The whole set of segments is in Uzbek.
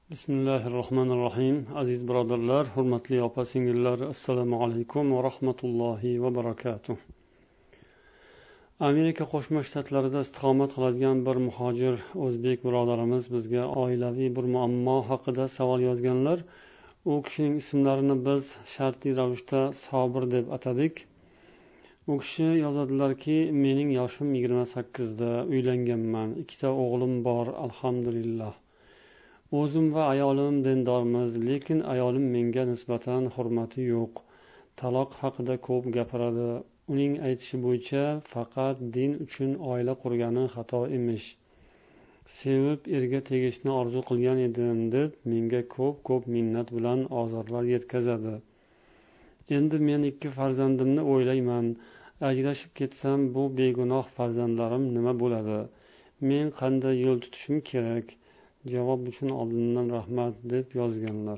Bismillahirrohmanirrohim. Aziz birodarlar, hurmatli opa-singillar, assalomu alaykum va rahmatullohi va barakatuh. Amerika Qo'shma Shtatlarida istiqomat qiladigan bir muhojir o'zbek birodarimiz bizga oilaviy bir muammo haqida savol yozganlar. U kishining ismlarini biz shartli ravishda Sobir deb atadik. U kishi yozadilarki, mening yoshim 28da, uylanganman, 2ta o'g'lim bor, alhamdulillah. O'zim va ayolim dindormiz, lekin ayolim menga nisbatan hurmati yo'q. Taloq haqida ko'p gapiradi. Uning aytishi bo'yicha faqat din uchun oila qurgani xato emish. Sevib erga tegishni orzu qilgan edim deb menga ko'p minnat bilan ozorlar yetkazadi. Endi men 2 farzandimni o'ylayman. Ajrashib ketsam bu begunoh farzandlarim nima bo'ladi? Men qanday yo'l tutishim kerak? Javob uchun oldindan rahmat deb yozganlar.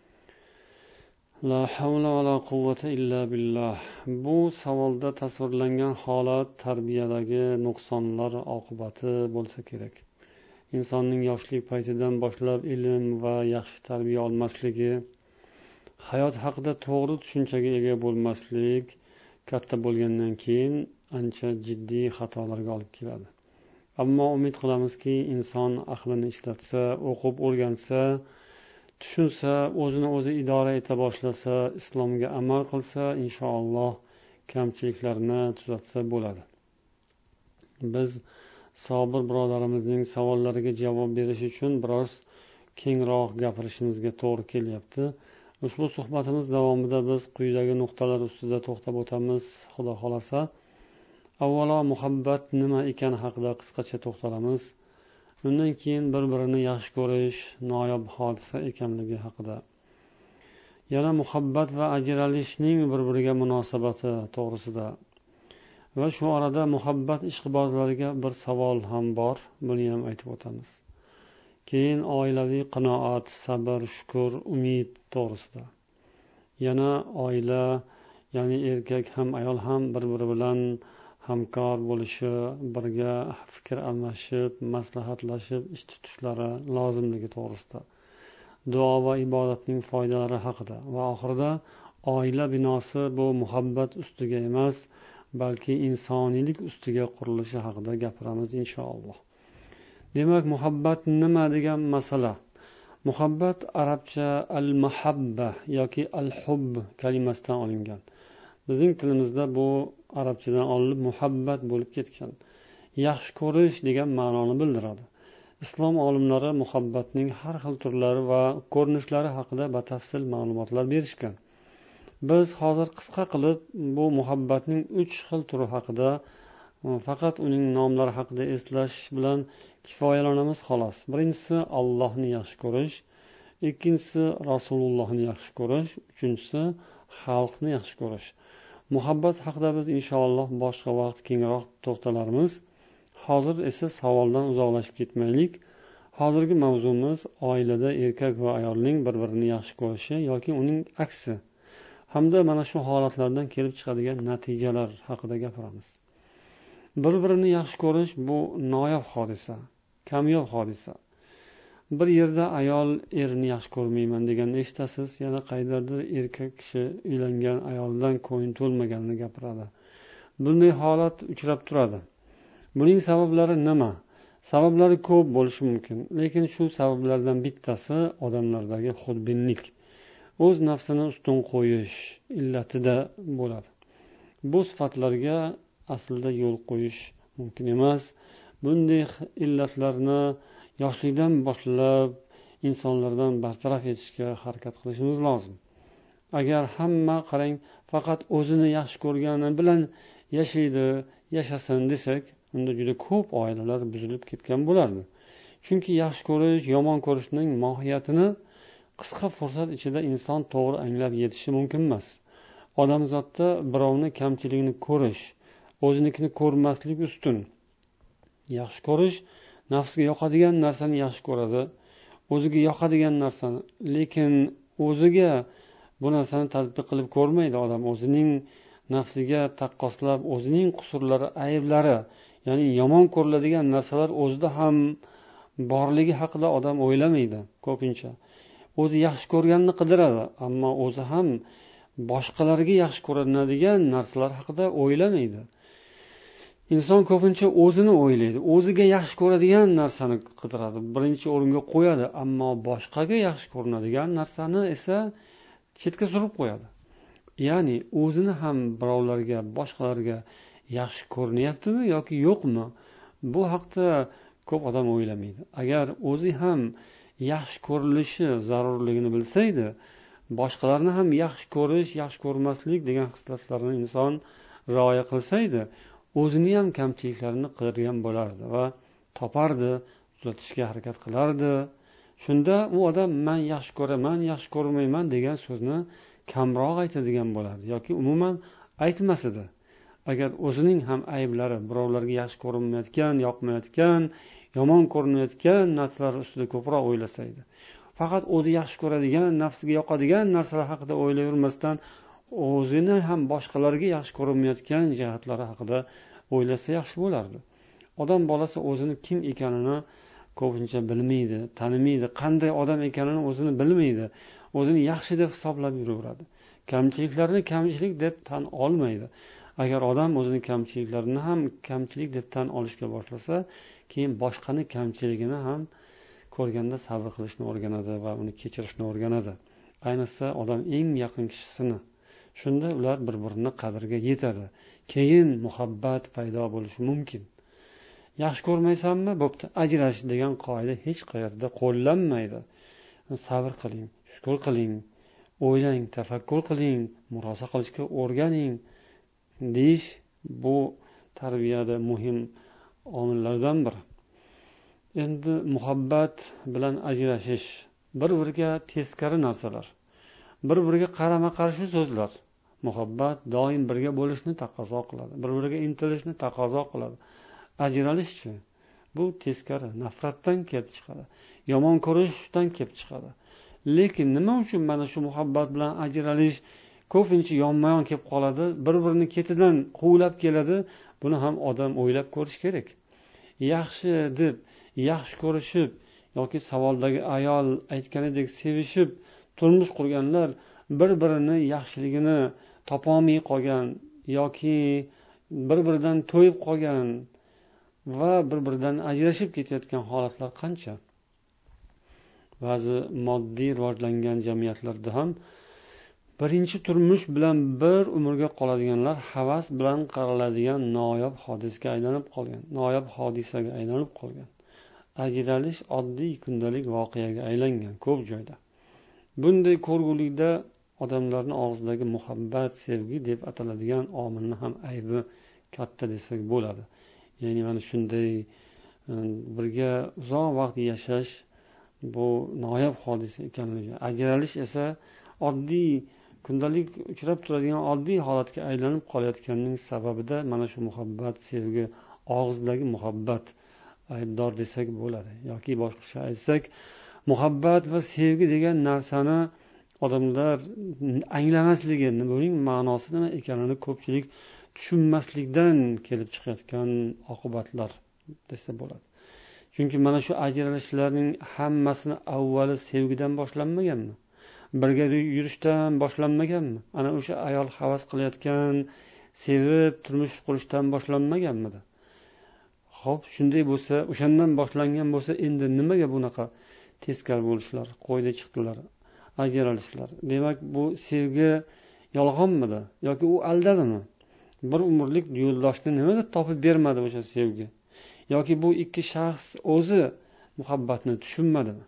La havla va la quvvata illa billah. Bu savolda tasvirlangan holat tarbiyadagi nuqsonlar oqibati bo'lsa kerak. Insonning yoshlik paytidan boshlab ilm va yaxshi tarbiya olmasligi, hayot haqida to'g'ri tushunchaga ega bo'lmaslik katta bo'lgandan keyin ancha jiddiy xatolarga olib keladi. Ammo umid qilamizki, inson aqlini ishlatsa, o'qib o'rgansa, tushunsa, o'zini o'zi idora eta boshlasa, islomga amal qilsa, inshaalloh kamchiliklarni tuzatsa bo'ladi. Biz Sobir birodarimizning savollariga javob berish uchun biroz kengroq gapirishimizga to'g'ri kelyapti. Ushbu suhbatimiz davomida biz quyidagi nuqtalar ustida to'xtab o'tamiz, Xudo xolasa. Avvalo, muhabbat nima ekani haqida qisqacha to'xtalamiz. Undan keyin bir-birini yaxshi ko'rish noyob hodisa ekanligi haqida. Yana muhabbat va ajralishning bir-biriga munosabati to'g'risida. Va shu orada muhabbat ishqibozlariga bir savol ham bor, buni ham aytib o'tamiz. Keyin oilaviy qanoat, sabr, shukr, umid to'g'risida. Yana oila, ya'ni erkak ham ayol ham bir-biri bilan hamkor bo'lishi, birga fikr almashib, maslahatlashib ish tutishlari lozimligi to'g'risida. Duo va ibodatning foydalari haqida va oxirida oila binosi bu muhabbat ustiga emas, balki insoniylik ustiga qurilishi haqida gapiramiz inshaalloh. Demak, muhabbat nima degan masala. Muhabbat arabcha al-mahabba yoki al-hubb kalimasidan olingan. Bizning tilimizda bu arabchadan olinib muhabbat bo'lib ketgan. Yaxshi ko'rish degan ma'noni bildiradi. Islom olimlari muhabbatning har xil turlari va ko'rinishlari haqida batafsil ma'lumotlar berishgan. Biz hozir qisqa qilib bu muhabbatning 3 xil turi haqida, faqat uning nomlari haqida eslash bilan kifoyalanamiz xolos. Birinchisi Allohni yaxshi ko'rish, ikkinchisi Rasulullohni yaxshi ko'rish, uchinchisi xalqni yaxshi ko'rish. Muhabbat haqida biz inshaalloh boshqa vaqt kengroq to'xtalarmiz. Hozir esa savoldan uzoqlashib ketmaylik. Hozirgi mavzumiz oilada erkak va ayolning bir-birini yaxshi ko'rishi yoki uning aksi hamda mana shu holatlardan kelib chiqadigan natijalar haqida gapiramiz. Bir-birini yaxshi ko'rish bu noyob hodisa, kamyob hodisa. Bir yerda ayol erini yaxshi ko'rmayman deganini eshitasiz, yana qaydardir erkak kishi uylangan ayoldan ko'ngli to'lmaganini gapiradi. Bunday holat uchrab turadi. Buning sabablari nima? Sabablari ko'p bo'lishi mumkin, lekin shu sabablardan bittasi odamlardagi xudbinlik, o'z nafsini ustun qo'yish illatida bo'ladi. Bu sifatlarga aslida yo'l qo'yish mumkin emas. Bunday illatlarni yoshlikdan boshlab insonlardan bartaraf etishga harakat qilishimiz lozim. Agar hamma qarang faqat o'zini yaxshi ko'rgani bilan yashasin desak, unda juda ko'p oilalar buzilib ketgan bo'lardi. Chunki yaxshi ko'rish, yomon ko'rishning mohiyatini qisqa fursat ichida inson to'g'ri anglab yetishi mumkin emas. Odamzodda birovni kamchiligini ko'rish, o'zinikini ko'rmaslik ustun. Yaxshi ko'rish nafsiga yoqadigan narsani yaxshi ko'radi, o'ziga yoqadigan narsani, lekin o'ziga bu narsani tatbiq qilib ko'rmaydi odam. O'zining nafsiga taqqoslab, o'zining qusurlari, ayblari, ya'ni yomon ko'riladigan narsalar o'zida ham borligi haqida odam o'ylamaydi ko'pincha. O'zi yaxshi ko'rganini qidiradi, ammo o'zi ham boshqalarga yaxshi ko'rinadigan narsalar haqida o'ylamaydi. Inson ko'pincha o'zini o'ylaydi, o'ziga yaxshi ko'radigan narsani qidiradi, birinchi o'ringa qo'yadi, ammo boshqaga yaxshi ko'rinadigan narsani esa chetga surib qo'yadi. Ya'ni o'zini ham birovlarga, boshqalarga yaxshi ko'rinyaptimi yoki yo'qmi? Bu haqda ko'p odam o'ylamaydi. Agar o'zi ham yaxshi ko'rilishi zarurligini bilsaydi, boshqalarni ham yaxshi ko'rish, yaxshi ko'rmaslik degan xislatlarni inson rioya qilsaydi, o'zini ham kamchiliklarini qidirgan bo'lardi va topardi, tuzatishga harakat qilardi. Shunda u odam men yaxshi ko'raman, yaxshi ko'rmayman degan so'zni kamroq aytadigan bo'lardi yoki umuman aytmas edi. Agar o'zining ham ayblari, birovlarga yaxshi ko'rinmayotgan, yoqmayotgan, yomon ko'rinayotgan narsalar ustida ko'proq o'ylasaydi. Faqat o'zi yaxshi ko'radigan, nafsiga yoqadigan narsalar haqida o'ylayvermasdan, o'zini ham boshqalarga yaxshi ko'rinmayotgan jihatlari haqida o'ylasa yaxshi bo'lardi. Odam bolasi o'zini kim ekanini ko'pincha bilmaydi, tanimaydi, qanday odam ekanini o'zini bilmaydi. O'zini yaxshi deb hisoblab yuraveradi. Kamchiliklarni kamchilik deb tan olmaydi. Agar odam o'zini kamchiliklarini ham kamchilik deb tan olishga boshlasa, keyin boshqani kamchiligini ham ko'rganda sabr qilishni o'rganadi va uni kechirishni o'rganadi. Ayniqsa odam eng yaqin kishisini. Shunda ular bir-birini qadriga yetadi. Keyin muhabbat paydo bo'lishi mumkin. Yaxshi ko'rmaysanmi? Bo'pti, ajrash degan qoida hech qayerda qo'llanmaydi. Sabr qiling, shukr qiling, o'ylang, tafakkur qiling, murosa qilishga o'rganing deyish bu tarbiyada muhim omillardan biri. Endi muhabbat bilan ajrashish bir-biriga teskari narsalar. Bir-biriga qarama-qarshi so'zlar. Muhabbat doim birga bo'lishni taqozo qiladi, bir-biriga intilishni taqozo qiladi. Ajralishchi bu teskari, nafratdan kelib chiqadi, yomon ko'rishdan kelib chiqadi. Lekin nima uchun mana shu muhabbat bilan ajralish ko'pincha yonma-yon kelib qoladi, bir-birini ketidan quvlab keladi? Buni ham odam o'ylab ko'rish kerak. Yaxshi deb, yaxshi ko'rishib yoki savoldagi ayol aytganidek sevishib turmush qurganlar bir-birini yaxshiligini topolmay qolgan yoki bir-biridan to'yib qolgan va bir-biridan ajrashib ketayotgan holatlar qancha? Ba'zi moddiy rivojlangan jamiyatlarda ham birinchi turmush bilan bir umrga qoladiganlar havas bilan qaraladigan noyob hodisaga aylanib qolgan, noyob hodisaga aylanib qolgan. Ajralish oddiy kundalik voqeaga aylangan ko'p joyda. Bunday ko'rgulikda odamlarning og'zidagi muhabbat, sevgi deb ataladigan omilni ham aybi katta desak bo'ladi. Ya'ni mana shunday birga uzoq vaqt yashash bu noyob hodisa ekanligi. Ajralish esa oddiy kundalik uchrab turadigan oddiy holatga aylanib qolayotganning sababida mana shu muhabbat, sevgi, og'zidagi muhabbat aybdor desak bo'ladi. Yoki boshqacha aytsak, muhabbat va sevgi degan narsani odamlar anglamasligi, buning ma'nosi nima ekanini ko'pchilik tushunmaslikdan kelib chiqayotgan oqibatlar desa bo'ladi. Chunki mana shu ajralishlarning hammasini avvali sevgidan boshlanmaganmi? Birga yurishdan boshlanmaganmi? Ana o'sha ayol havas qilayotgan, sevib turmush qurishdan boshlanmaganmidi? Xo'p, shunday bo'lsa, o'shandan boshlangan bo'lsa, endi nimaga bunaqa teskari bo'lishlar, qo'ydi chiqdilar, ajralishlar? Demak, bu sevgi yolg'onmidi yoki u aldadimi? Bir umrlik yo'ldoshni nimaga topib bermadi o'sha sevgi? Yoki bu ikki shaxs o'zi muhabbatni tushunmadimi?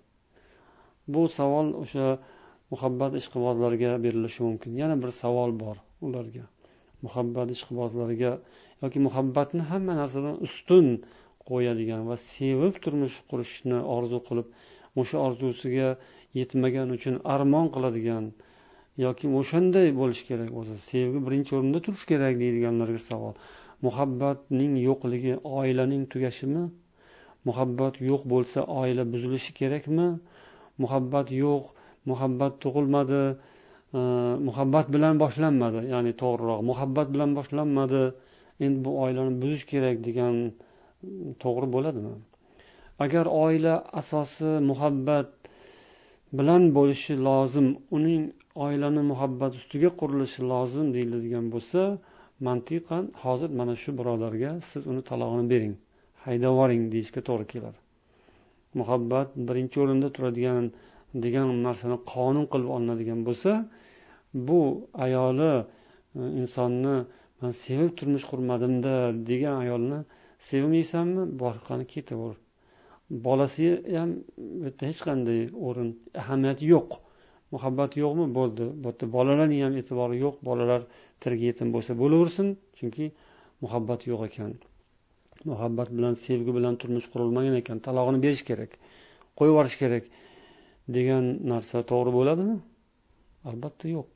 Bu savol o'sha muhabbat ishqibozlariga berilishi mumkin. Yana bir savol bor ularga. Muhabbat ishqibozlariga yoki muhabbatni hamma narsadan ustun qo'yadigan va sevib turmush qurishni orzu qilib, o'sha orzusiga yetmagan uchun armon qiladigan yoki o'shanday bo'lish kerak, o'zi sevgi birinchi o'rinda turishi kerak deydiganlarga savol. Muhabbatning yo'qligi oilaning tugashimi? Muhabbat yo'q bo'lsa oila buzilishi kerakmi? Muhabbat yo'q, muhabbat tug'ilmadi, muhabbat bilan boshlanmadi, ya'ni to'g'riroq muhabbat bilan boshlanmadi, endi bu oilani buzish kerak degan to'g'ri bo'ladimi? agar oila asosi muhabbat bilan bo'lishi lozim, uning oilani muhabbat ustiga qurilishi lozim deyiladigan bo'lsa, mantiqan hozir mana shu birodarga siz uni talog'ini bering, haydab yuboring deyishga to'g'ri keladi. Muhabbat birinchi o'rinda turadigan degan narsani qonun qilib olinadigan bo'lsa, bu ayoli insonni man sevib turmush qurmadimda degan ayolni sevmaysanmi, boshqani ketaver. Bolasi ham hech qanday o'rin, ahamiyati yo'q. Muhabbat yo'qmi? Bo'ldi. Bolalarning ham e'tibori yo'q. Bolalar tirik yetim bo'lsa bo'laversin, chunki muhabbat yo'q ekan. Muhabbat bilan, sevgi bilan turmush qurilmagan ekan. Talog'ini berish kerak, qo'yib yuborish kerak degan narsa to'g'ri bo'ladimi? Albatta yo'q.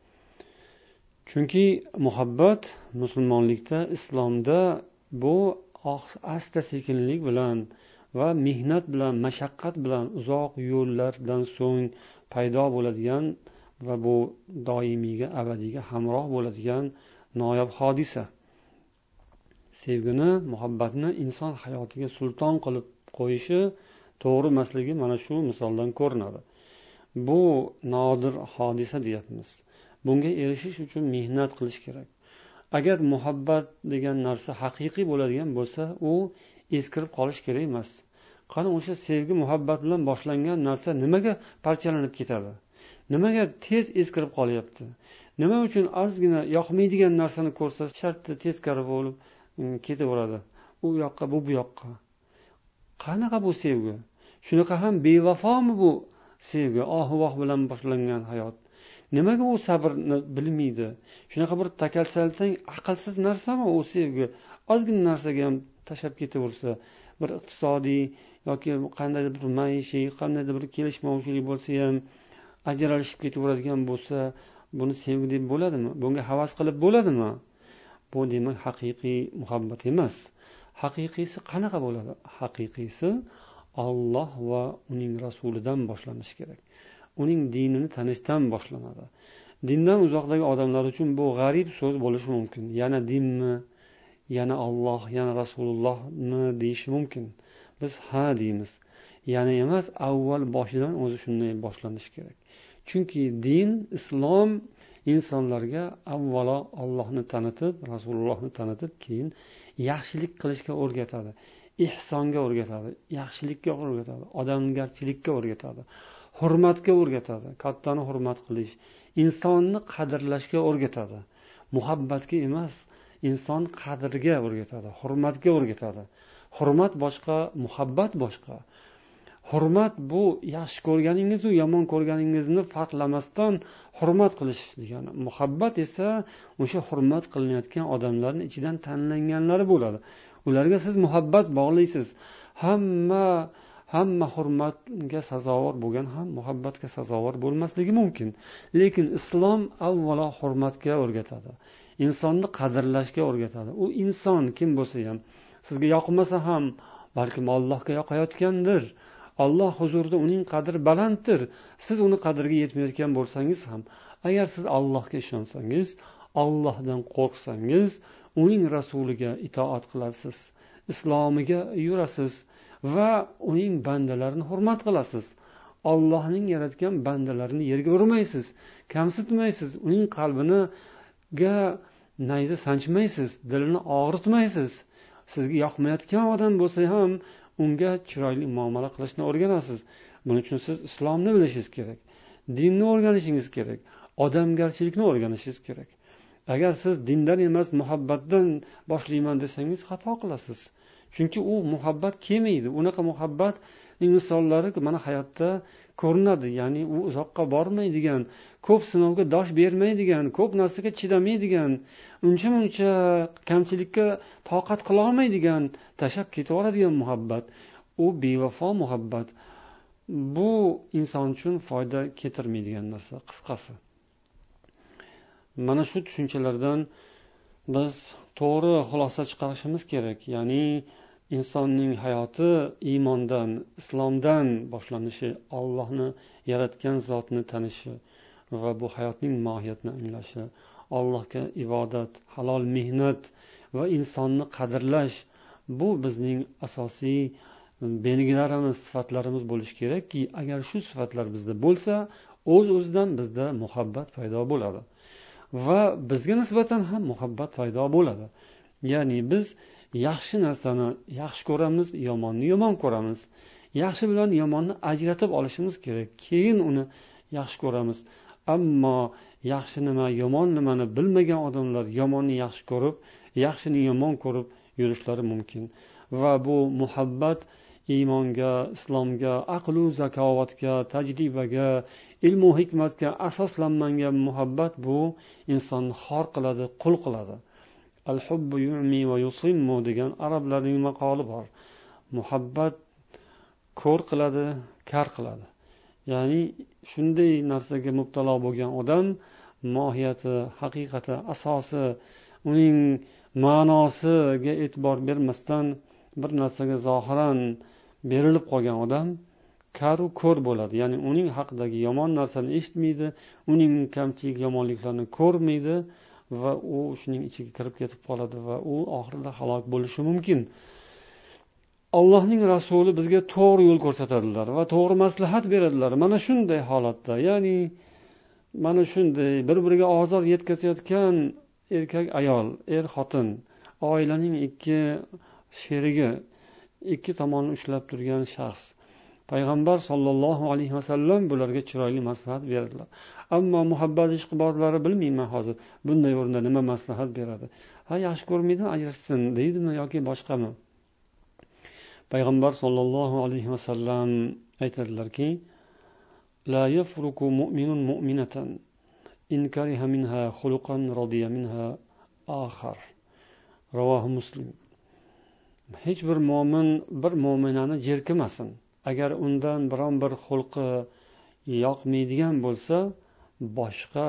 Chunki muhabbat musulmonlikda, islomda bu asta sekinlik bilan va mehnat bilan, mashaqqat bilan uzoq yo'llardan so'ng paydo bo'ladigan va bu doimiyga, abadiyga hamroh bo'ladigan noyob hodisa. Sevgini, muhabbatni inson hayotiga sulton qilib qo'yishi to'g'ri emasligi mana shu misoldan ko'rinadi. Bu nodir hodisa deyapmiz. Bunga erishish uchun mehnat qilish kerak. Agar muhabbat degan narsa haqiqiy bo'ladigan bo'lsa, u eskirib qolish kerak emas. Qani o'sha sevgi, muhabbat bilan boshlangan narsa nimaga parchalanib ketadi? Nimaga tez eskirib qolyapti? Nima uchun ozgina yoqmaydigan narsani ko'rsa, shartta teskari bo'lib ketaveradi? U yoqqa, bu yoqqa. Qanaqa bu sevgi? Shunaqa ham bevafomi bu sevgi? Oh-voh bilan boshlangan hayot. Nimaga u sabrni bilmaydi? Shunaqa bir takalsaltang, aqlsiz narsami u sevgi? Ozgina narsaga ham tashlab ketaversa, bir iqtisodiy yoki qandaydir bir maishiy, qandaydir bir kelishmovchilik bo'lsa ham ajralishib ketaveradigan bo'lsa, buni sevgi deb bo'ladimi? Bunga havas qilib bo'ladimi? Bu demak haqiqiy muhabbat emas. Haqiqiysi qanaqa bo'ladi? Haqiqiysi Alloh va uning rasulidan boshlanishi kerak. Uning dinini tanishdan boshlanadi. Dindan uzoqdagi odamlar uchun bu g'arib so'z bo'lishi mumkin. Yana dinmi, yana Alloh, yana Rasulullohmi deyishi mumkin. Biz ha deymiz. Yana emas, avval boshidan o'zi shunday boshlanishi kerak. Chunki din, islom insonlarga avvalo Allohni tanitib, Rasulullohni tanitib, keyin yaxshilik qilishga o'rgatadi, ihsonga o'rgatadi, yaxshilikka o'rgatadi, odamgarchilikka o'rgatadi, hurmatga o'rgatadi, kattani hurmat qilish, insonni qadrlashga o'rgatadi. Muhabbatga emas, inson qadriga o'rgatadi, hurmatga o'rgatadi. Hurmat boshqa, muhabbat boshqa. Hurmat bu yaxshi ko'rganingiz va yomon ko'rganingizni farqlamasdan hurmat qilish degani. Muhabbat esa o'sha hurmat qilinayotgan odamlarning ichidan tanlanganlari bo'ladi. Ularga siz muhabbat bog'laysiz. Hamma hurmatga sazovor bo'lgan ham muhabbatga sazovor bo'lmasligi mumkin. Lekin islom avvalo hurmatga o'rgatadi. Insonni qadrlashga o'rgatadi. U inson kim bo'lsa ham, sizga yoqmasa ham, balkim Allohga yoqayotgandir. Alloh huzurida uning qadri balanddir. Siz uni qadriga yetmayotgan bo'lsangiz ham, agar siz Allohga ishonsangiz, Allohdan qo'rqsangiz, uning rasuliga itoat qilasiz, islomiga yurasiz va uning bandalarini hurmat qilasiz. Allohning yaratgan bandalarini yerga urmaysiz, kamsitmaysiz, uning qalbiga nayza sanchmaysiz, dilini og'ritmaysiz. Sizga yoqmayotgan odam bo'lsa ham unga chiroyli muomala qilishni o'rganasiz. Buning uchun siz islomni bilishingiz kerak, dinni o'rganishingiz kerak, odamgarchilikni o'rganishingiz kerak. Agar siz dindan emas, muhabbatdan boshlayman desangiz xato qilasiz. Chunki u muhabbat kelmaydi. Unaqa muhabbatning misollari mana hayotda ko'rinadi. Ya'ni u uzoqqa bormaydigan, ko'p sinovga dosh bermaydigan, ko'p narsaga chidamaydigan, uncha kamchilikka toqat qila olmaydigan, tashab ketaveradigan muhabbat. U bevafo muhabbat. Bu inson uchun foyda keltirmaydigan narsa, qisqasi. Mana shu tushunchalardan biz to'g'ri xulosa chiqarishimiz kerak. Ya'ni insonning hayoti iymondan, islomdan boshlanishi, Allohni yaratgan zotni tanishi va bu hayotning mohiyatini anglashi, Allohga ibodat, halol mehnat va insonni qadrlash, bu bizning asosiy belgilarimiz, sifatlarimiz bo'lishi kerakki, agar shu sifatlar bizda bo'lsa, o'zidan bizda muhabbat paydo bo'ladi va bizga nisbatan ham muhabbat paydo bo'ladi. Ya'ni biz yaxshi narsani yaxshi ko'ramiz, yomonni yomon ko'ramiz. Yaxshi bilan yomonni ajratib olishimiz kerak, keyin uni yaxshi ko'ramiz. Ammo yaxshi nima, yomon nimani bilmagan odamlar yomonni yaxshi ko'rib, yaxshini yomon ko'rib yurishlari mumkin. Va bu muhabbat iymonga, islomga, aqlu zakovatga, tajribaga, ilmu hikmatga asoslanmagan muhabbat bu insonni xor qiladi, qul qiladi. Al-hubbu yu'mi va yusimmu degan arablarning maqoli bor. Muhabbat ko'r qiladi, kar qiladi. Ya'ni shunday narsaga mubtalo bo'lgan odam mohiyati, haqiqati, asosi, uning ma'nosiga e'tibor bermasdan bir narsaga zohiran berilib qolgan odam karu ko'r bo'ladi. Ya'ni uning haqidagi yomon narsani eshitmaydi, uning kamchilik yomonliklarini ko'rmaydi va u shuning ichiga kirib ketib qoladi va u oxirida halok bo'lishi mumkin. Allohning rasuli bizga to'g'ri yo'l ko'rsatadilar va to'g'ri maslahat beradilar. Mana shunday holatda, ya'ni mana shunday bir-biriga ozor yetkazayotgan erkak ayol, xotin, oilaning ikki sherigi, ikki tomonni ushlab turgan shaxs. Payg'ambar sollallohu alayhi vasallam bularga chiroyli maslahat beradilar. Ammo muhabbat ishqibozlari bilmayman hozir bunday o'rinda nima maslahat beradi. Yaxshi ko'rmaydimi, ajrashsin deydimi yoki boshqami? Payg'ambar sollallohu alayhi vasallam aytadilarki: "La yafruku mu'minun mu'minatan in kariha minha khuluqan radiya minha akhar." Ravohi Muslim. Hech bir mo'min bir mo'minani jerkimasin. Agar undan biron bir xulqi yoqmaydigan bo'lsa, boshqa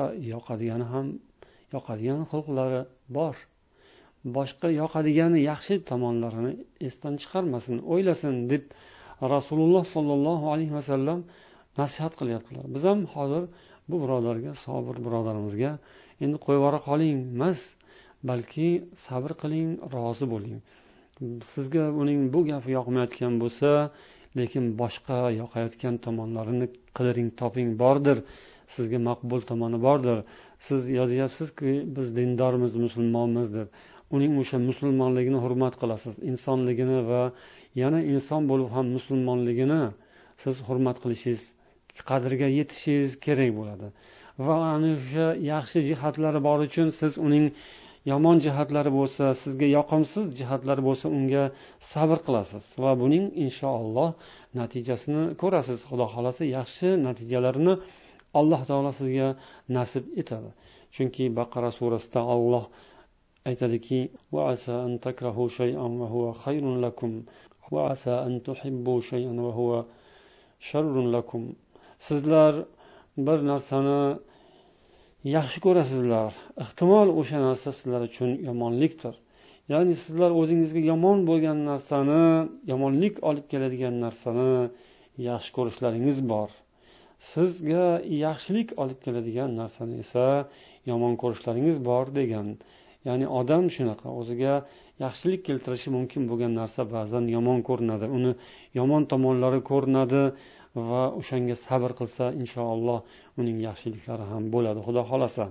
yoqadigan xulqlari bor. Boshqa yoqadigani yaxshi tomonlarini esdan chiqarmasin, o'ylasin deb Rasululloh sollallohu alayhi vasallam nasihat qilyaptilar. Biz ham hozir bu birodarga, sobir birodarimizga endi qo'yvora qoling emas, balki sabr qiling, rozi bo'ling. Sizga uning bu gapi yoqmayotgan bo'lsa, lekin boshqa yoqayotgan tomonlarini qidiring, toping, bordir. Sizga maqbul tomoni bordir. Siz yozyapsizki, biz dindormiz, musulmonmiz deb. Uning o'sha musulmonligini hurmat qilasiz, insonligini va yana inson bo'lib ham musulmonligini siz hurmat qilishingiz, qadriga yetishingiz kerak bo'ladi. Va ana o'sha yaxshi jihatlari bor uchun siz uning yomon jihatlari bo'lsa, sizga yoqimsiz jihatlari bo'lsa, unga sabr qilasiz va buning inshaalloh natijasini ko'rasiz. Xudo xolasa yaxshi natijalarini Alloh taolo sizga nasib etadi. Chunki Baqara surasida Alloh aytadiki: "Va asa an takrahu shay'an va huwa khayrun lakum va asa an tuhibbu shay'an va huwa sharrun lakum." Sizlar bir narsani yaxshi ko'rasizlar, ehtimol o'sha narsa sizlar uchun yomonlikdir. Ya'ni sizlar o'zingizga yomon bo'lgan narsani, yomonlik olib keladigan narsani yaxshi ko'rishlaringiz bor. Sizga yaxshilik olib keladigan narsani esa yomon ko'rishlaringiz bor degan. Ya'ni odam shunaqa, o'ziga yaxshilik keltirishi mumkin bo'lgan narsa ba'zan yomon ko'rinadi, uni yomon tomonlari ko'rinadi va o'shanga sabr qilsa inshaalloh uning yaxshiliklari ham bo'ladi, xudo xolasa.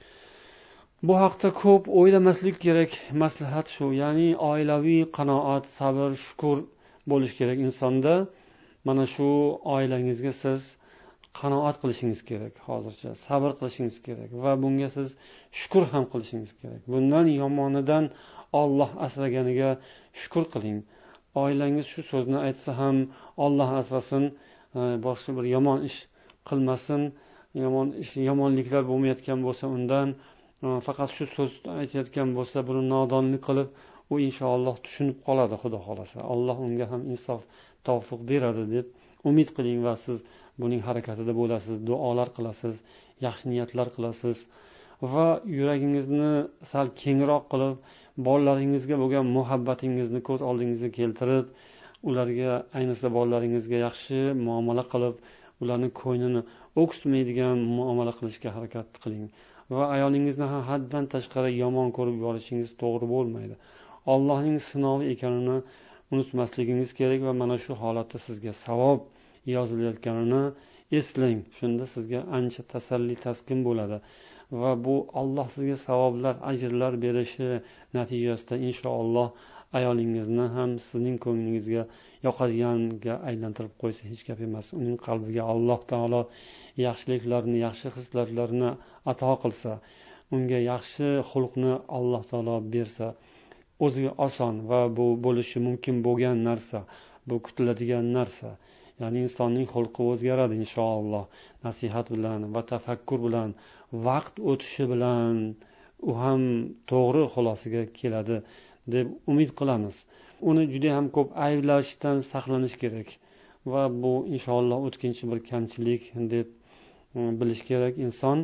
Bu haqda ko'p o'ylamaslik kerak. Maslahat shu, ya'ni oilaviy qanoat, sabr, shukr bo'lish kerak insonda. Mana shu oilangizga siz qanoat qilishingiz kerak, hozircha sabr qilishingiz kerak va bunga siz shukr ham qilishingiz kerak. Bundan yomonidan Alloh asraganiga shukr qiling. Oilangiz shu so'zni aytsa ham Alloh asrasin, boshqa bir yomon ish qilmasin, yomonliklar bo'lmayotgan bo'lsa undan faqat shu so'zni aytayotgan bo'lsa, buni nodonlik qilib, u inshaalloh tushunib qoladi, xudo xolasa. Alloh unga ham insof, tavfiq beradi deb umid qiling va siz buning harakatida bo'lasiz, duolar qilasiz, yaxshi niyatlar qilasiz va yuragingizni sal kengroq qilib, bolalaringizga bo'lgan muhabbatingizni ko'z oldingizga keltirib, ularga, ayniqsa bolalaringizga yaxshi muomala qilib, ularni ko'nglini o'ksitmaydigan muomala qilishga harakat qiling va ayolingizni ham haddan tashqari yomon ko'rib yuborishingiz to'g'ri bo'lmaydi. Allohning sinovi ekanini unutmasligingiz kerak va mana shu holatda sizga savob yozilayotganini eslang. Shunda sizga ancha tasalli, taskin bo'ladi va bu Alloh sizga savoblar, ajrlar berishi natijasida inshaalloh ayolingizni ham sizning ko'nglingizga yoqadiganga aylantirib qo'ysa hech gap emas. Uning qalbiga Alloh taolo yaxshiliklarni, yaxshi hislatlarni ato qilsa, unga yaxshi xulqni Alloh taolo bersa, o'ziga oson va bu bo'lishi mumkin bo'lgan narsa, bu kutiladigan narsa. Ya'ni insonning xulqi o'zgaradi inshaalloh. Nasihat bilan va tafakkur bilan, vaqt o'tishi bilan u ham to'g'ri xulosaga keladi deb umid qilamiz. Uni juda ham ko'p ayblashdan saqlanish kerak va bu inshaalloh o'tkinchi bir kamchilik deb bilish kerak inson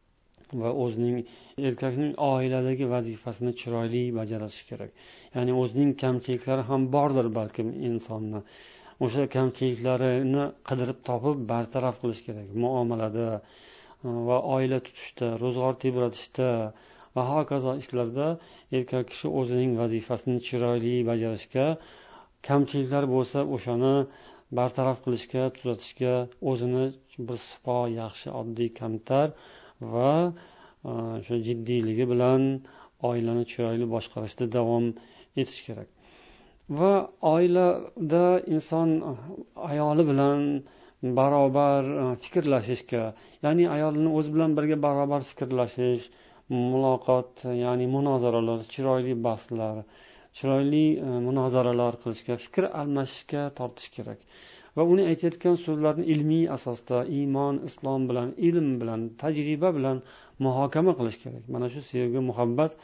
va o'zining erkakning oiladagi vazifasini chiroyli bajarishi kerak. Ya'ni o'zining kamchiliklari ham bordir balkim insonni. O'sha kamchiliklarini qidirib topib bartaraf qilish kerak. Muomalada va oila tutishda, ro'zg'or tebratishda va hokazo ishlarda erkak kishi o'zining vazifasini chiroyli bajarishga, kamchiliklar bo'lsa o'shani bartaraf qilishga, tuzatishga, o'zini bir sipo, yaxshi, oddiy, kamtar va shu jiddiyligi bilan oilani chiroyli boshqarishda davom etish kerak. Va oilada inson ayoli bilan barobar fikrlashishga, ya'ni ayolini o'zi bilan birga barobar fikrlashish, muloqot, ya'ni munozaralar, chiroyli bahslar, chiroyli munozaralar qilishga, fikr almashishga tortish kerak. Va uni aytayotgan so'zlarni ilmiy asosda, iymon, islom bilan, ilm bilan, tajriba bilan muhokama qilish kerak. Mana shu sevgi, muhabbat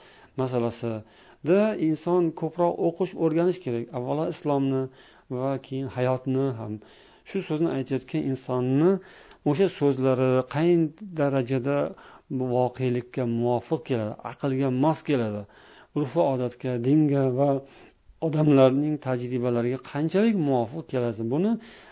masalasida inson ko'proq o'qish, o'rganish kerak. Avvalo islomni va keyin hayotni ham. Shu so'zni aytayotgan insonni o'sha so'zlari qay darajada voqelikka muvofiq keladi, aqlga mos keladi, urf-u odatga, dinga va odamlarning tajribalariga qanchalik muvofiq keladi. Buni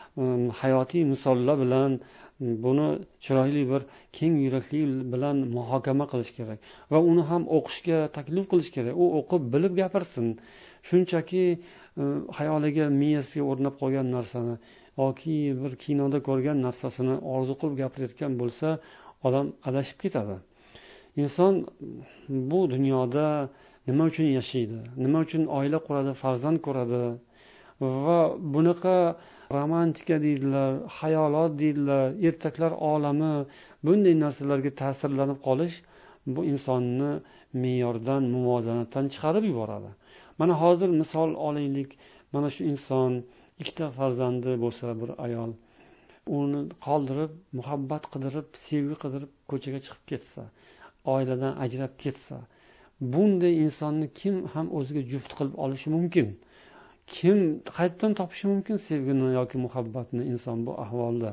hayotiy misollar bilan, buni chiroyli bir keng yurakli bilan muhokama qilish kerak va uni ham o'qishga taklif qilish kerak. U o'qib, bilib gapirsin. Shunchaki xayoliga, miyasiga o'rnab qolgan narsani yoki bir kinoda ko'rgan narsasini orzu qilib gapirayotgan bo'lsa, odam adashib ketadi. Inson bu dunyoda nima uchun yashaydi? Nima uchun oila quradi, farzand ko'radi? Va bunaqa romantika deydilar, xayolot deydilar, ertaklar olami, bunday narsalarga ta'sirlanib qolish bu insonni me'yordan, muvozanatdan chiqarib yuboradi. Mana hozir misol olaylik. Mana shu inson ikkita farzandi bo'lsa, bir ayol uni qoldirib, muhabbat qidirib, sevgi qidirib ko'chaga chiqib ketsa, oiladan ajrab ketsa, bunday insonni kim ham o'ziga juft qilib olishi mumkin? Kim qayerdan topishi mumkin sevgini yoki muhabbatni inson bu ahvolda?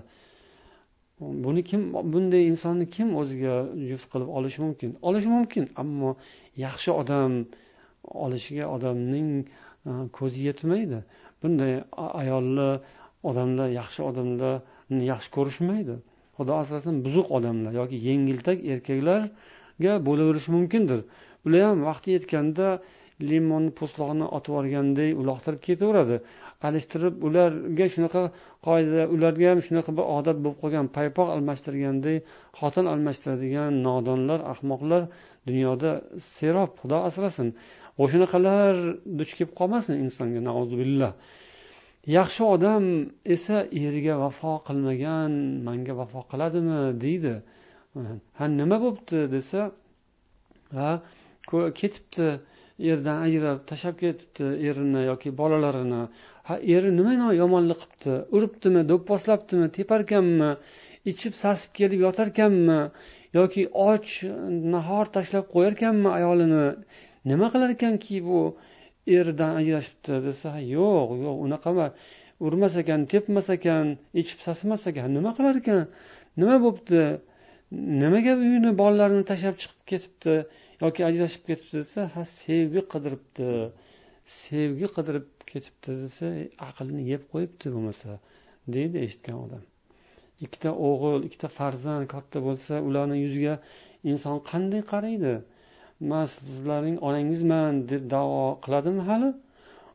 Bunday insonni kim o'ziga juft qilib olishi mumkin? Olishi mumkin, ammo yaxshi odam olishiga odamning ko'zi yetmaydi. Bunday ayolli odamlar, yaxshi odamlarni yaxshi ko'rishmaydi. Xudo asrasin, buzuq odamlar yoki yengiltak erkaklarga bo'laverishi mumkindir. Ular ham vaqti yetganda limonni po'stlog'ini otib yuborganday uloqtirib ketaveradi. Alishtirib, ularga shunaqa qoida, ularga ham shunaqa bir odat bo'lib qolgan, paypoq almashtirganday xotin almashtiradigan nodonlar, ahmoqlar dunyoda serob. Xudo asrasin. O'shanaqalar duch kelib qolmasin insonga, nauzubillah. Yaxshi odam esa eriga vafo qilmagan menga vafo qiladimi deydi. Ha, nima bo'pti desa, ha, ketibdi, erdan ajrab tashlab ketibdi erini yoki bolalarini. Ha, eri nima yomonlik qilibdi? Uribdimi, do'pposlabdimi, teparkanmi, ichib sasib kelib yotarkanmi yoki och nahor tashlab qo'yarkanmi ayolini? Nima qilar ekanki bu eridan ajrashibdi desa, yo'q, unaqa emas. Urmas ekan, tepmas ekan, ichib sasmas ekan. Nima qilar ekan? Nima bo'pti? Nimaga uyini, bolalarini tashlab chiqib ketibdi yoki ajrashib ketibdi desa, ha, sevgi qidiribdi. Sevgi qidirib ketibdi desa, aqlni yeb qo'yibdi bo'lmasa, deydi eshitgan odam. Ikkita o'g'il, ikkita farzand katta bo'lsa, ularning yuziga inson qanday qaraydi? Men sizlarning onangizman deb da'vo qiladimi hali?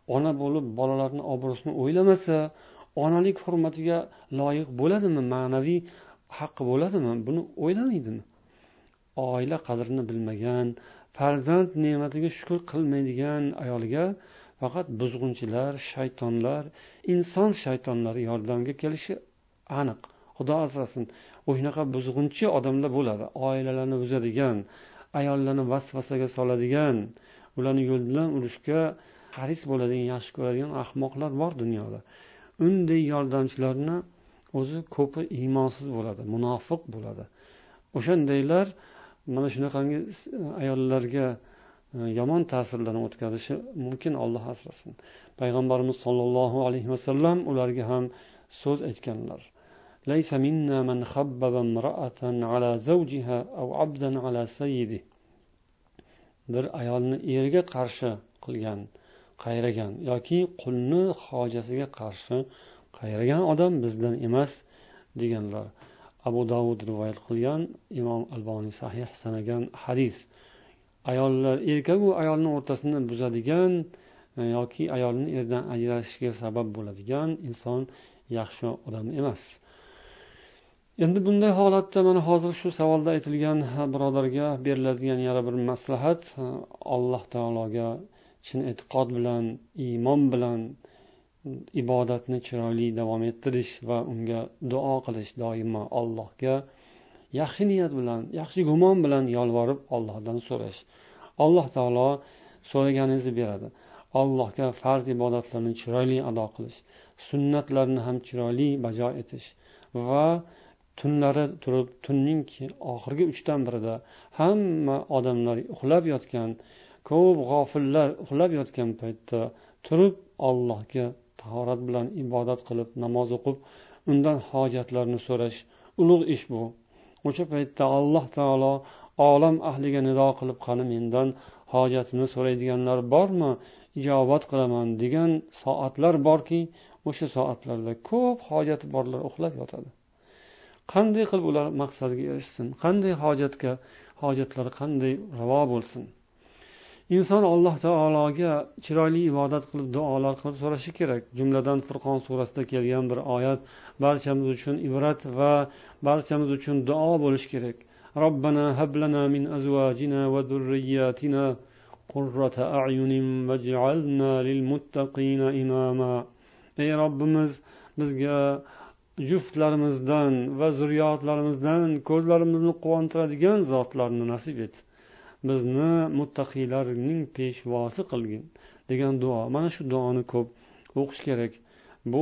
ona bo'lib bolalarni obro'sini o'ylamasa, onalik hurmatiga loyiq bo'ladimi, ma'naviy haqqi bo'ladimi, buni o'ylamaydimi? Oila qadrini bilmagan, farzand ne'matiga shukur qilmaydigan ayolga faqat buzg'unchilar, shaytonlar, inson shaytonlari yordamga kelishi aniq. Xudo asrasin, o'shanaqa buzg'unchi odamlar bo'ladi, oilalarni buzadigan, ayollarni vasvasaga soladigan, ularni yo'ldan urishga haris bo'ladigan, yaxshi ko'radigan ahmoqlar bor dunyoda. Unday yordamchilarni o'zi ko'pi iymonsiz bo'ladi, munofiq bo'ladi. O'shandaylar mana shunaqangi ayollarga yomon ta'sirlarni o'tkazishi mumkin, Alloh asrasin. Payg'ambarimiz sollallohu alayhi vasallam ularga ham so'z aytganlar. Laysa minna man khabbaba imra'atan ala zawjiha aw 'abdan ala sayyidi. Bir ayolni eriga qarshi qilgan, qayragan yoki qulni hojasiga qarshi qayragan odam bizdan emas deganlar. Abu Davud rivoyat qilgan, Imom Alboniy sahih sanagan hadis. Ayollar, erkak u ayolning o'rtasini buzadigan yoki ayolning erdan ajrashishiga sabab bo'ladigan inson yaxshi odam emas. Endi bunday holatda mana hozir shu savolda aytilgan birodarga beriladigan yana bir maslahat, Alloh taologa chin e'tiqod bilan, iymon bilan ibodatni chiroyli davom ettirish va unga duo qilish, doimo Allohga yaxshi niyat bilan, yaxshi gumon bilan yolvorib Allohdan so'rash. Alloh taolo so'raganingizni beradi. Allohga farz ibodatlarni chiroyli ado qilish, sunnatlarni ham chiroyli bajo etish va tunlari turib, tunning oxirgi 1/3 hamma odamlar uxlab yotgan, ko'p g'ofillar uxlab yotgan paytda turib Allohga tahorat bilan ibodat qilib, namoz o'qib, undan hojatlarni so'rash ulug' ish bu. O'sha paytda Alloh taolo olam ahliga nido qilib, qani mendan hojatini so'raydiganlar bormi? Ijobat qilaman degan soatlar borki, o'sha soatlarda ko'p hojati borlar uxlab yotadi. Qanday qilib ular maqsadiga erishsin? Qanday hojatlari qanday ravo bo'lsin? Inson Alloh taologa chiroyli ibodat qilib, duolar qilib so'rashi kerak. Jumladan Furqon surasida kelgan bir oyat barchamiz uchun ibrat va barchamiz uchun duo bo'lishi kerak. Robbana hab lana min azwajina va zurriyyatina qurrata a'yunin waj'alna lil muttaqina imama. Ey Robbimiz, bizga juftlarimizdan va zurriyotlarimizdan ko'zlarimizni quvontiradigan zotlarni nasib et. Bizni muttaqiylarning peshvosi qilgin degan duo. Mana shu duoni ko'p o'qish kerak. Bu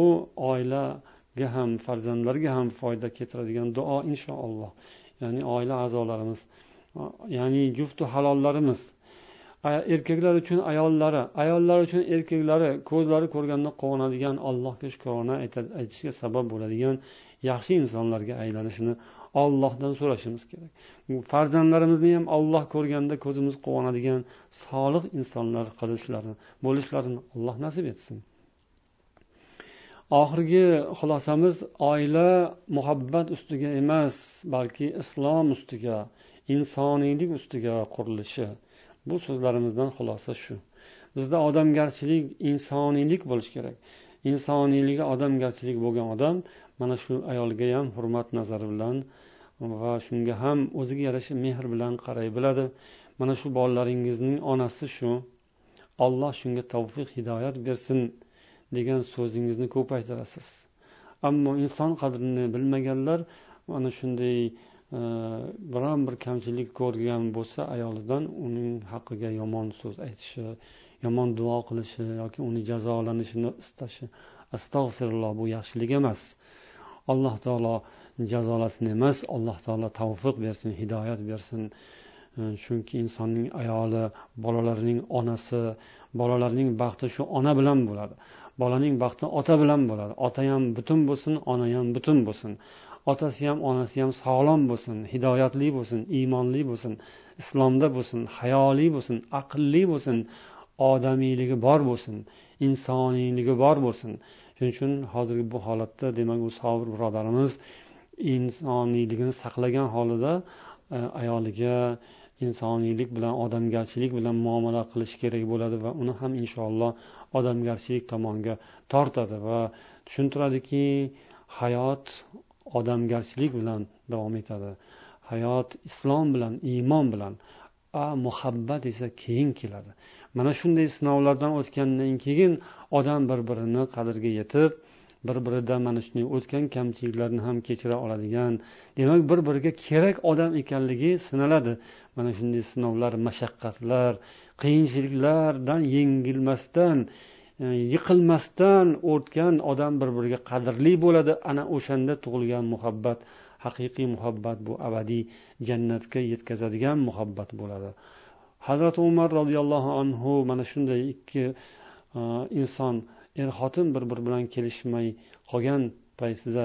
oilaga ham, farzandlarga ham foyda keltiradigan duo inshaalloh. Ya'ni oila a'zolarimiz, ya'ni juftu halollarimiz, erkaklar uchun ayollari, ayollar uchun erkaklari ko'zlari ko'rganda quvonadigan, Allohga shukrona aytishga sabab bo'ladigan yaxshi insonlarga aylanishini Allohdan so'rashimiz kerak. Farzandlarimizni ham Alloh ko'rganda ko'zimiz quvonadigan solih insonlar bo'lishlarini Alloh nasib etsin. Oxirgi xulosamiz, oila muhabbat ustiga emas, balki islom ustiga, insoniylik ustiga qurilishi. Bu so'zlarimizdan xulosa shu. Bizda odamgarchilik, insoniylik bo'lishi kerak. Insoniyligi odamgarchilik bo'lgan odam mana shu ayolga ham hurmat nazari bilan va shunga ham o'ziga yarasha mehr bilan qaray biladi. Mana shu bolalaringizning onasi shu. Alloh shunga tavfiq, hidoyat bersin degan so'zingizni ko'p aytasiz. Ammo inson qadrini bilmaganlar mana shunday biron bir kamchilik ko'rgan bo'lsa ayolidan, uning haqqiga yomon so'z aytishi, yomon duo qilishi yoki uni jazolanishini istashi, astag'firulloh, bu yaxshilik emas. Alloh taolo jazolasin emas, Alloh taolo tavfiq bersin, hidoyat bersin. Chunki insonning ayoli, bolalarining onasi, bolalarning baxti shu ona bilan bo'ladi. Bolaning baxti ota bilan bo'ladi. Ota ham butun bo'lsin, ona ham butun bo'lsin. Otasi ham onasi ham sog'lom bo'lsin, hidoyatli bo'lsin, iymonli bo'lsin, islomda bo'lsin, hayoli bo'lsin, aqlli bo'lsin, odamiyligi bor bo'lsin, insoniyligi bor bo'lsin. Shuning uchun hozirgi bu holatda, demak, u Sobir birodarimiz insoniyligini saqlagan holida ayoliga insoniylik bilan, odamgarchilik bilan muomala qilish kerak bo'ladi va uni ham inshaalloh odamgarchilik tomonga tortadi va tushuntiradiki, hayot odamgarchilik bilan davom etadi. Hayot islom bilan, iymon bilan, muhabbat esa keyin keladi. Mana shunday sinovlardan o'tgandan keyin odam bir-birini qadriga yetib, bir-biridan mana shunday o'tgan kamchiliklarni ham kechira oladigan, demak bir-biriga kerak odam ekanligi sinaladi. Mana shunday sinovlar, mashaqqatlar, qiyinchiliklardan yengilmasdan, yiqilmasdan o'tgan odam bir-biriga qadrli bo'ladi. Ana o'shanda tug'ilgan muhabbat, haqiqiy muhabbat, bu abadiy jannatga yetkazadigan muhabbat bo'ladi. Hazrat Umar roziyallohu anhu mana shunday ikki inson, er-xotin bir-biri bilan kelishmay qolgan paytida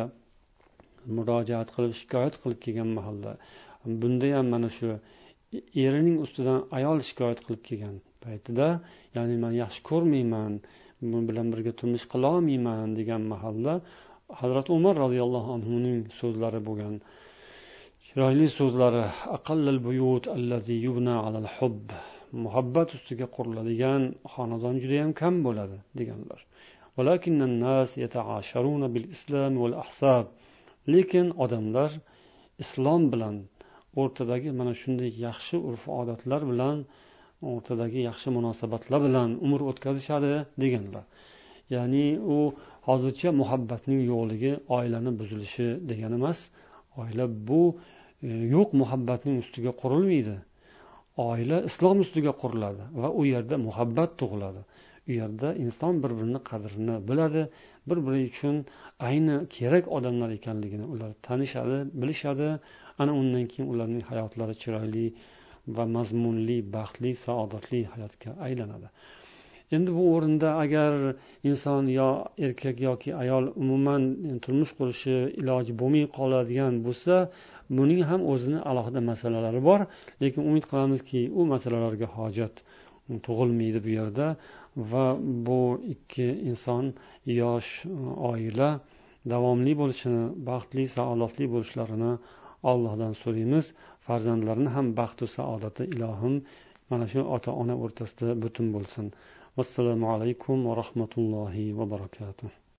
murojaat qilib, shikoyat qilib kelgan mahalda, bunda ham mana shu erining ustidan ayol shikoyat qilib kelgan paytida, ya'ni men yaxshi ko'rmayman, bu bilan birga turmush qila olmayman degan mahalda Hazrat Umar roziyallohu anhuning so'zlari bo'lgan. Chiroyli so'zlari: aqallal buyut allazi yubna alal hubb. Muhabbat ustiga quriladigan xonadon juda ham kam bo'ladi deganlar. Walakinnan nas yata'asharuna bil islam wal ahsab. Lekin odamlar islom bilan, o'rtadagi mana shunday yaxshi urf-odatlar bilan, o'rtadagi yaxshi munosabatlar bilan umr o'tkazishadi deganlar. Ya'ni u hozircha muhabbatning yo'qligi oilani buzilishi degani emas. Oila bu yo'q muhabbatning ustiga qurilmaydi. Oila islom ustiga quriladi va u yerda muhabbat tug'iladi. U yerda inson bir-birini qadrini biladi, bir-biri uchun ayni kerak odamlar ekanligini ular tanishadi, bilishadi. Ana undan keyin ularning hayotlari chiroyli va mazmunli, baxtli, saodatli hayotga aylanadi. Endi bu o'rinda agar inson yo erkak yoki ayol umuman turmush qurishi iloji bo'lmay qoladigan bo'lsa, buning ham o'zini alohida masalalari bor, lekin umid qilamizki, u masalalarga hojat tug'ilmaydi bu yerda va bu ikki inson, yosh oila davomli bo'lishini, baxtli, saodatli bo'lishlarini Allohdan so'raymiz. Farzandlarni ham baxtu saodati ilohim mana shu ota-ona o'rtasida butun bo'lsin. Assalomu alaykum va rahmatullohi va barakatuh.